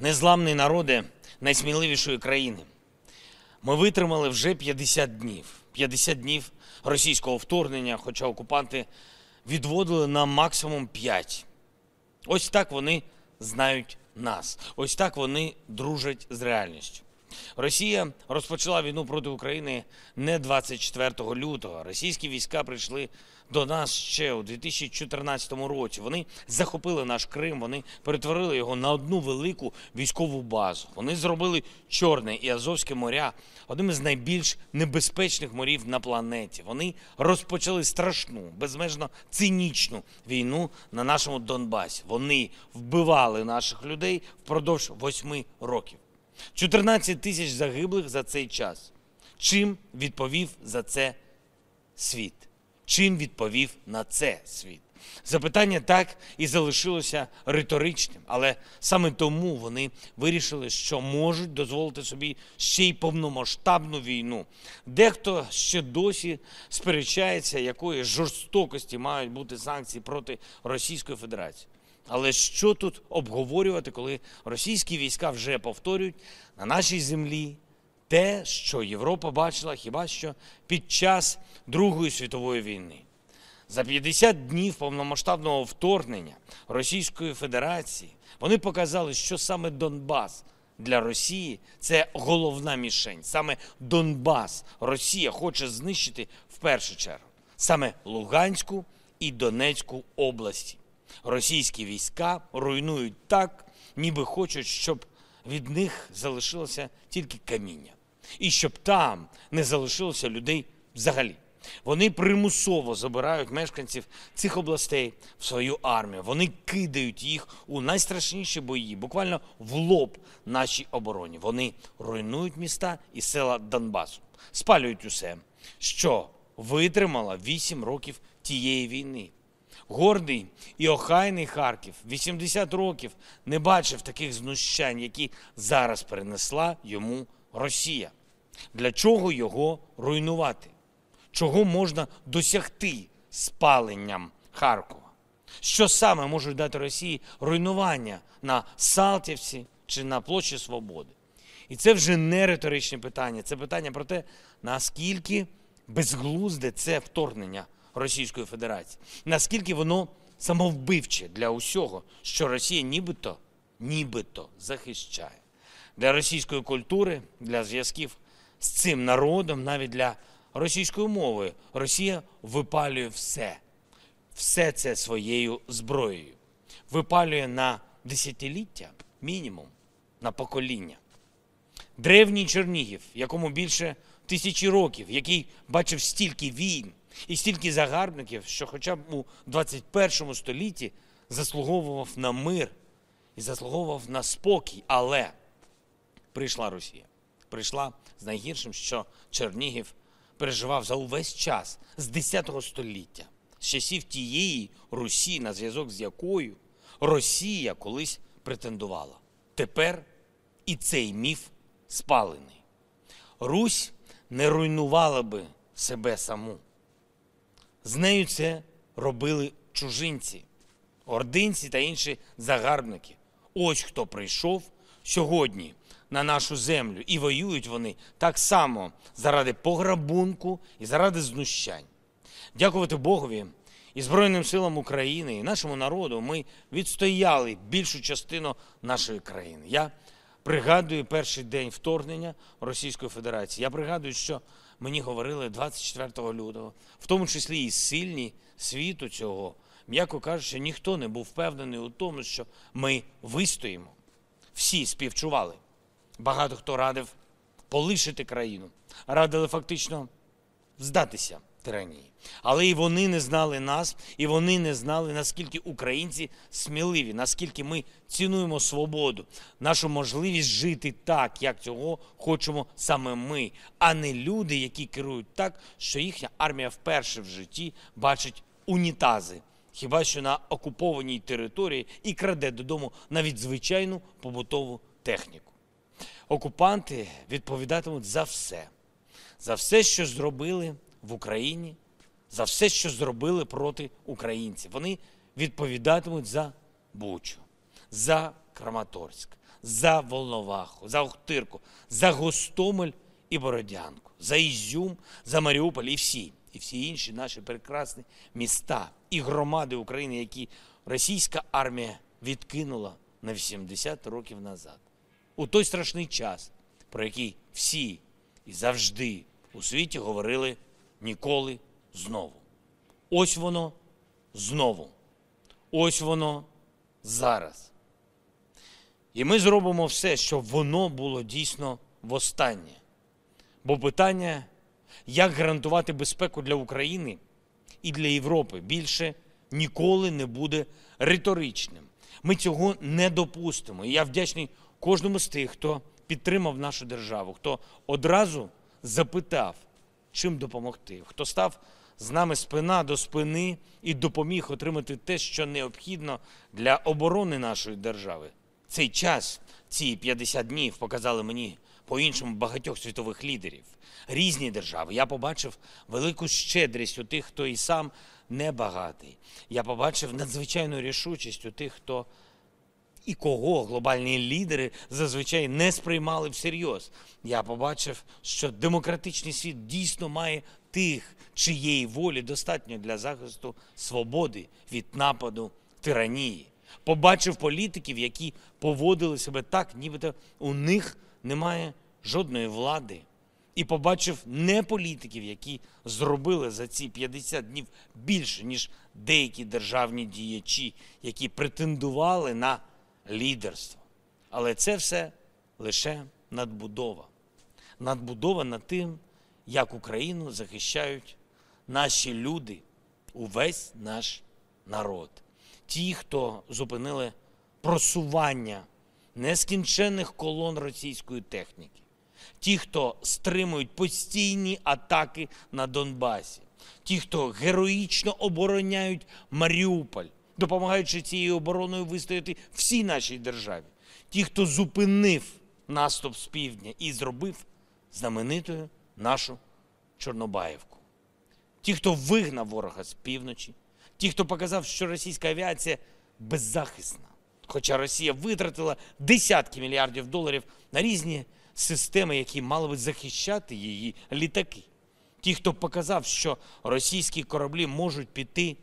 Незламний народи найсміливішої країни. Ми витримали вже 50 днів. 50 днів російського вторгнення, хоча окупанти відводили нам максимум 5. Ось так вони знають нас. Ось так вони дружать з реальністю. Росія розпочала війну проти України не 24 лютого. Російські війська прийшли до нас ще у 2014 році. Вони захопили наш Крим, вони перетворили його на одну велику військову базу. Вони зробили Чорне і Азовське моря одним із найбільш небезпечних морів на планеті. Вони розпочали страшну, безмежно цинічну війну на нашому Донбасі. Вони вбивали наших людей впродовж 8 років. 14 тисяч загиблих за цей час. Чим відповів за це світ? Чим відповів на це світ? Запитання так і залишилося риторичним, але саме тому вони вирішили, що можуть дозволити собі ще й повномасштабну війну. Дехто ще досі сперечається, якої жорстокості мають бути санкції проти Російської Федерації. Але що тут обговорювати, коли російські війська вже повторюють на нашій землі те, що Європа бачила хіба що під час Другої світової війни. За 50 днів повномасштабного вторгнення Російської Федерації вони показали, що саме Донбас для Росії – це головна мішень. Саме Донбас Росія хоче знищити в першу чергу. Саме Луганську і Донецьку області. Російські війська руйнують так, ніби хочуть, щоб від них залишилося тільки каміння. І щоб там не залишилося людей взагалі. Вони примусово забирають мешканців цих областей в свою армію. Вони кидають їх у найстрашніші бої, буквально в лоб нашій обороні. Вони руйнують міста і села Донбасу, спалюють усе, що витримало 8 років тієї війни. Гордий і охайний Харків 80 років не бачив таких знущань, які зараз перенесла йому Росія. Для чого його руйнувати? Чого можна досягти спаленням Харкова? Що саме можуть дати Росії руйнування на Салтівці чи на Площі Свободи? І це вже не риторичне питання, це питання про те, наскільки безглузде це вторгнення Російської Федерації. Наскільки воно самовбивче для усього, що Росія нібито захищає. Для російської культури, для зв'язків з цим народом, навіть для російської мови, Росія випалює все. Все це своєю зброєю. Випалює на десятиліття, мінімум, на покоління. Древній Чернігів, якому більше 1000 років, який бачив стільки війн, і стільки загарбників, що хоча б у 21 столітті заслуговував на мир і заслуговував на спокій. Але прийшла Росія. Прийшла з найгіршим, що Чернігів переживав за увесь час з 10 століття. З часів тієї Русі, на зв'язок з якою Росія колись претендувала. Тепер і цей міф спалений. Русь не руйнувала би себе саму. З нею це робили чужинці, ординці та інші загарбники. Ось хто прийшов сьогодні на нашу землю. І воюють вони так само заради пограбунку і заради знущань. Дякувати Богові і Збройним силам України, і нашому народу ми відстояли більшу частину нашої країни. Я пригадую перший день вторгнення Російської Федерації. Я пригадую, що мені говорили 24 лютого, в тому числі і сильні світу цього, м'яко кажучи, ніхто не був впевнений у тому, що ми вистоїмо. Всі співчували. Багато хто радив полишити країну, радили фактично здатися тиранії. Але і вони не знали нас, і вони не знали, наскільки українці сміливі, наскільки ми цінуємо свободу, нашу можливість жити так, як цього хочемо саме ми, а не люди, які керують так, що їхня армія вперше в житті бачить унітази, хіба що на окупованій території, і краде додому навіть звичайну побутову техніку. Окупанти відповідатимуть за все, що зробили в Україні, за все, що зробили проти українців. Вони відповідатимуть за Бучу, за Краматорськ, за Волноваху, за Охтирку, за Гостомель і Бородянку, за Ізюм, за Маріуполь і всі інші наші прекрасні міста і громади України, які російська армія відкинула на 80 років назад. У той страшний час, про який всі і завжди у світі говорили ніколи знову. Ось воно знову. Ось воно зараз. І ми зробимо все, щоб воно було дійсно востаннє. Бо питання, як гарантувати безпеку для України і для Європи, більше ніколи не буде риторичним. Ми цього не допустимо. І я вдячний кожному з тих, хто підтримав нашу державу, хто одразу запитав, чим допомогти, хто став з нами спина до спини і допоміг отримати те, що необхідно для оборони нашої держави. Цей час, ці 50 днів показали мені по-іншому багатьох світових лідерів. Різні держави. Я побачив велику щедрість у тих, хто і сам небагатий. Я побачив надзвичайну рішучість у тих, хто і кого глобальні лідери зазвичай не сприймали всерйоз. Я побачив, що демократичний світ дійсно має тих, чиєї волі достатньо для захисту свободи від нападу тиранії. Побачив політиків, які поводили себе так, нібито у них немає жодної влади. І побачив не політиків, які зробили за ці 50 днів більше, ніж деякі державні діячі, які претендували на лідерство. Але це все лише надбудова. Надбудова над тим, як Україну захищають наші люди, увесь наш народ. Ті, хто зупинили просування нескінченних колон російської техніки. Ті, хто стримують постійні атаки на Донбасі. Ті, хто героїчно обороняють Маріуполь, допомагаючи цією обороною вистояти всій нашій державі. Ті, хто зупинив наступ з півдня і зробив знаменитою нашу Чорнобаївку. Ті, хто вигнав ворога з півночі. Ті, хто показав, що російська авіація беззахисна. Хоча Росія витратила десятки мільярдів доларів на різні системи, які мали би захищати її літаки. Ті, хто показав, що російські кораблі можуть піти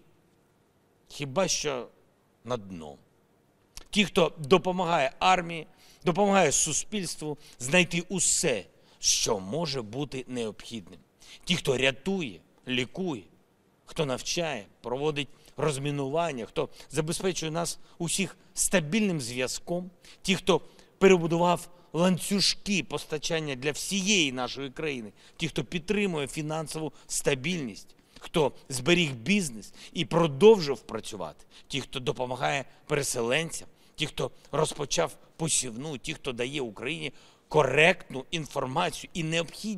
хіба що на дно. Ті, хто допомагає армії, допомагає суспільству знайти усе, що може бути необхідним. Ті, хто рятує, лікує, хто навчає, проводить розмінування, хто забезпечує нас усіх стабільним зв'язком, ті, хто перебудував ланцюжки постачання для всієї нашої країни, ті, хто підтримує фінансову стабільність, хто зберіг бізнес і продовжив працювати, ті, хто допомагає переселенцям, ті, хто розпочав посівну, ті, хто дає Україні коректну інформацію і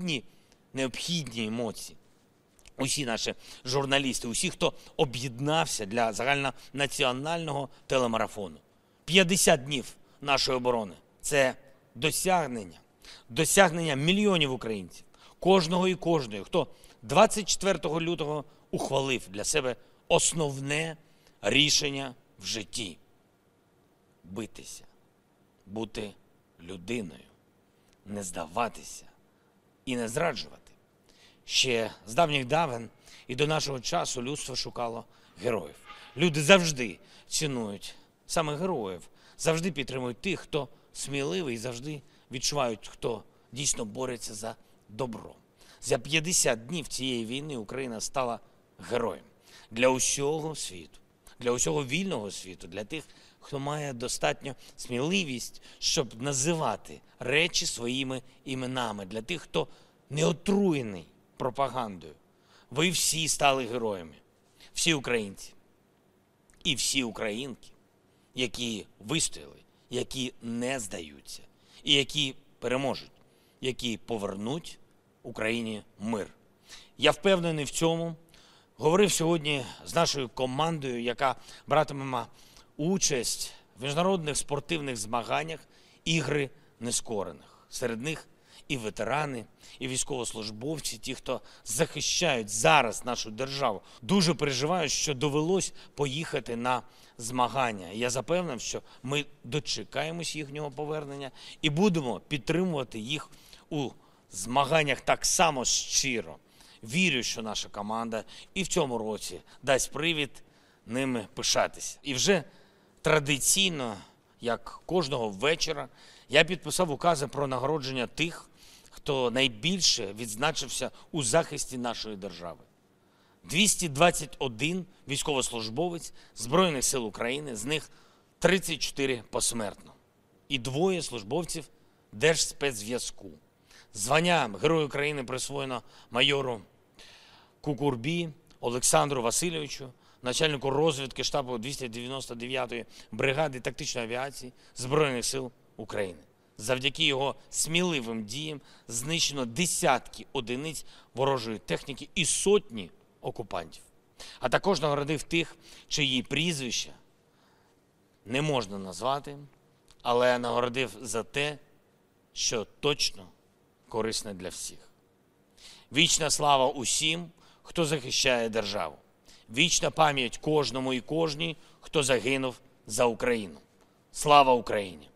необхідні емоції. Усі наші журналісти, усі, хто об'єднався для загальнонаціонального телемарафону. 50 днів нашої оборони – це досягнення мільйонів українців, кожного і кожної, хто 24 лютого ухвалив для себе основне рішення в житті – битися, бути людиною, не здаватися і не зраджувати. Ще з давніх давен і до нашого часу людство шукало героїв. Люди завжди цінують саме героїв, завжди підтримують тих, хто сміливий, завжди відчувають, хто дійсно бореться за добро. За 50 днів цієї війни Україна стала героєм для усього світу, для усього вільного світу, для тих, хто має достатньо сміливість, щоб називати речі своїми іменами, для тих, хто не отруєний пропагандою. Ви всі стали героями, всі українці і всі українки, які вистояли, які не здаються і які переможуть, які повернуть Україні мир. Я впевнений в цьому. Говорив сьогодні з нашою командою, яка братиме участь в міжнародних спортивних змаганнях «Ігри нескорених». Серед них і ветерани, і військовослужбовці, ті, хто захищають зараз нашу державу. Дуже переживаю, що довелось поїхати на змагання. Я запевнив, що ми дочекаємось їхнього повернення і будемо підтримувати їх у змаганнях так само щиро. Вірю, що наша команда і в цьому році дасть привід ними пишатися. І вже традиційно, як кожного вечора, я підписав укази про нагородження тих, хто найбільше відзначився у захисті нашої держави. 221 військовослужбовець Збройних сил України, з них 34 посмертно. І 2 службовців Держспецзв'язку. Звання Герой України присвоєно майору Кукурбі Олександру Васильовичу, начальнику розвідки штабу 299-ї бригади тактичної авіації Збройних сил України. Завдяки його сміливим діям знищено десятки одиниць ворожої техніки і сотні окупантів. А також нагородив тих, чиї прізвища не можна назвати, але нагородив за те, що точно корисне для всіх. Вічна слава усім, хто захищає державу. Вічна пам'ять кожному і кожній, хто загинув за Україну. Слава Україні!